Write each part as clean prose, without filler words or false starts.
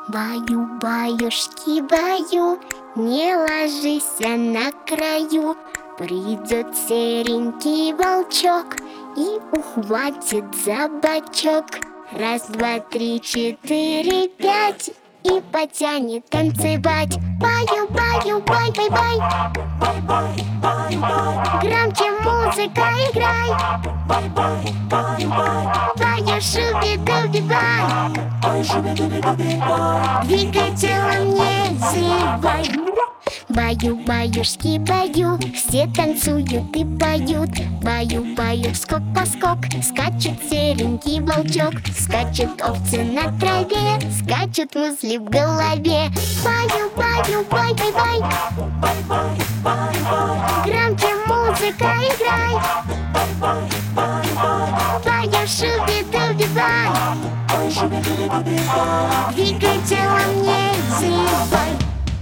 Баю-баюшки, баю, не ложись на краю. Придет серенький волчок и ухватит за бочок. Раз, два, три, четыре, пять, и потянет танцевать. Баю, баю, бай, бай, бай. Громче музыка играй. Баю, шуби-дуби-бай. Двигай телом, не зевай. Баю-баюшки, баю, все танцуют и поют. Баю-баю, скок-поскок, скачет серенький волчок. Скачут овцы на траве, скачут музли в голове. Баю-баю, бай-бай-бай. Громче музыка играй. Баю, шуби-дуби-бай. Двигай телом, не зевай.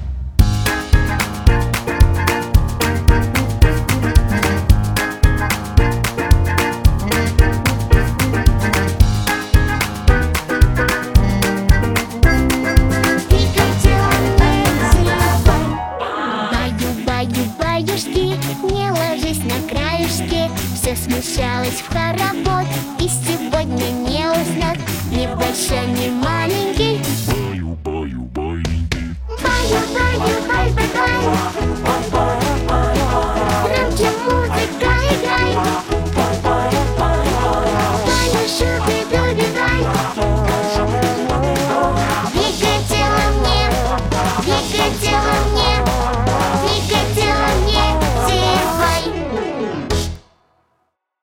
Баюшки, не ложись на краюшки. Все смешалось в хоровод, и сегодня не уснет ни большой, ни маленький.